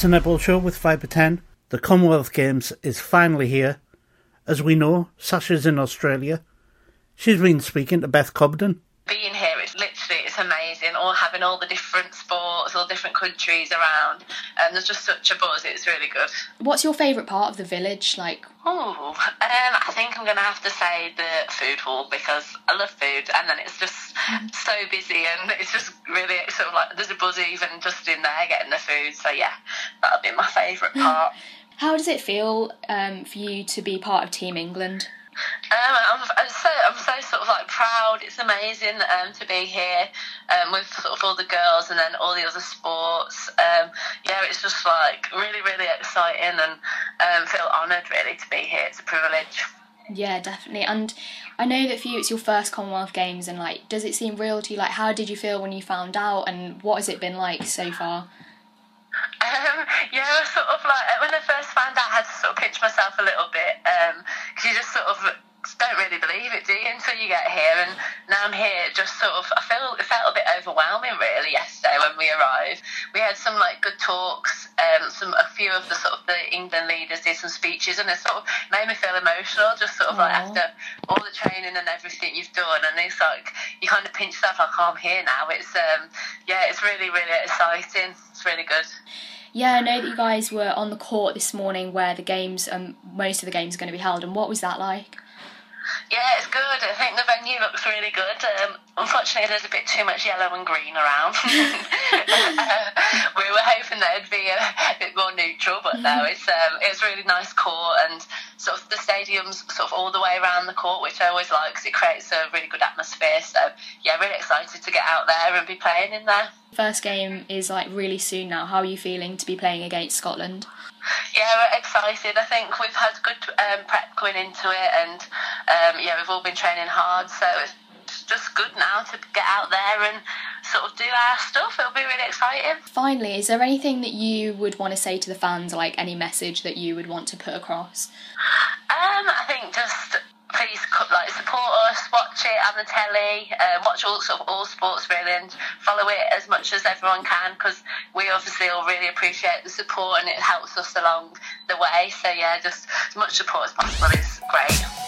It's a Netball Show with 5/10. The Commonwealth Games is finally here. As we know, Sasha's in Australia. She's been speaking to Beth Cobden. Being here, it's amazing, all having all the different sports, all different countries around, and there's just such a buzz. It's really good. What's your favourite part of the village? I think I'm going to have to say the food hall, because I love food, and then it's just so busy, and it's just really sort of like there's a buzz even just in there getting the food. So yeah, that'll be my favourite part. How does it feel for you to be part of Team England? I'm so sort of like proud. It's amazing to be here with sort of all the girls and then all the other sports. It's just like really, really exciting, and feel honoured really to be here. It's a privilege. Yeah, definitely. And I know that for you it's your first Commonwealth Games, and like, does it seem real to you? Like, how did you feel when you found out, and what has it been like so far? Sort of like when I first found out, I had to sort of pinch myself a little bit, because you just sort of don't really believe it, do you, until you get here. And now I'm here, just sort of, it felt a bit overwhelming really yesterday when we arrived. We had some like good talks, a few of the sort of the England leaders did some speeches, and it sort of made me feel emotional, just sort of like after all the training and everything you've done, and it's like you kind of pinch yourself like, oh, I'm here now. It's it's really, really exciting. It's really good. Yeah, I know that you guys were on the court this morning where the games, most of the games are going to be held, and what was that like? Yeah, it's good. I think the venue looks really good. Unfortunately, there's a bit too much yellow and green around. We were hoping there'd be a bit more neutral, but no, it's a really nice court, and sort of the stadium's sort of all the way around the court, which I always like because it creates a really good atmosphere. So yeah, really excited to get out there and be playing in there. First game is like really soon now. How are you feeling to be playing against Scotland? Yeah, we're excited. I think we've had good prep going into it, and we've all been training hard, so it's just good now to get out there and sort of do our stuff. It'll be really exciting. Finally, is there anything that you would want to say to the fans, like any message that you would want to put across? I think just please support us, watch it on the telly, watch all sports really, and follow it as much as everyone can, because we obviously all really appreciate the support and it helps us along the way. So yeah, just as much support as possible is great.